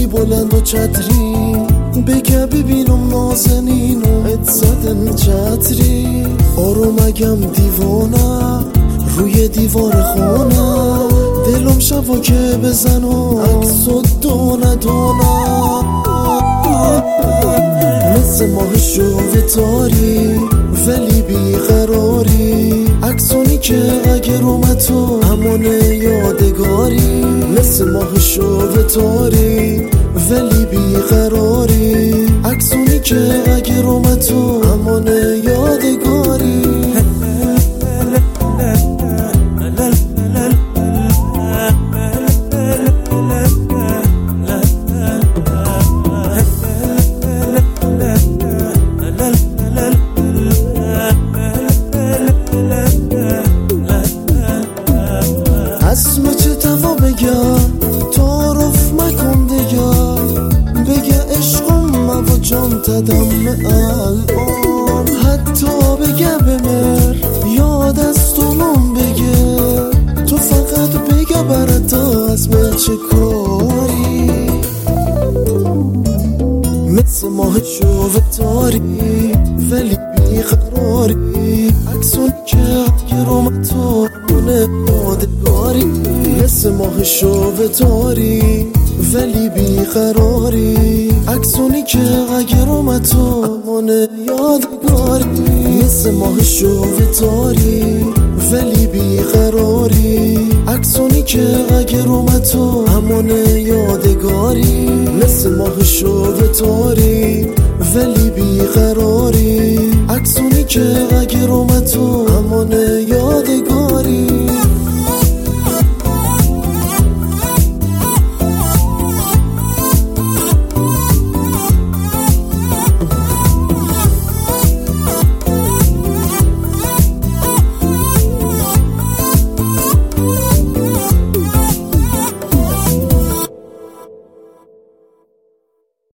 بلند و چتری بگه ببینم نازنین و ات زدن چتری آرومگم دیوانه روی دیوار خونه دلم شبا که بزن و عکس و دونه دونه مثل ماه شوه تاری ولی بیقراری عکسونی که اگر اومد تو همون یادگاری مثل ماه شوه تاری ولی بیقراری عکسونی که اگر اومد تو همون یادگاری اسم چه توا بگم تعارف مکن دیگه بگه عشقم و جان تدم الان حتی بگه بمر یاد از تو من بگه تو فقط بگه برات از من چه کاری مثل ماه شوه تاری ولی بیقراری عکسون که گرم تو همونه یادگاری مثل ماه شوه تاری ولی بیقراری عکسونی که گرم تو همونه یادگاری مثل ماه شوه تاری ولی بیقراری عکسونی که گرم تو همونه یادگاری مثل ماه شوه تاری ولی بیقراری عکسونی که گرم تو